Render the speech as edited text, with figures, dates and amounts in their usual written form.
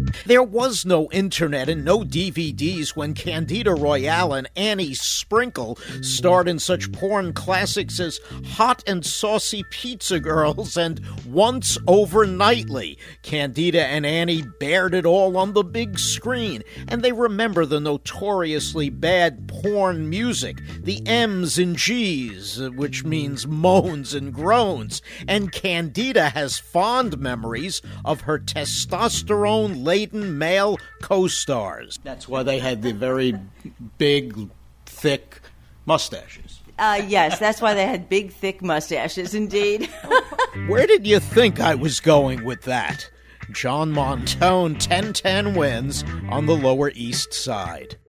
There was no internet and no DVDs when Candida Royale and Annie Sprinkle starred in such porn classics as Hot and Saucy Pizza Girls and Once Overnightly. Candida and Annie bared it all on the big screen, and they remember the notoriously bad porn music, the M's and G's, which means moans and groans, and Candida has fond memories of her testosterone-laden male co-stars. That's why they had the very big, thick mustaches. Yes, that's why they had big, thick mustaches, indeed. Where did you think I was going with that? John Montone, 10-10 wins on the Lower East Side.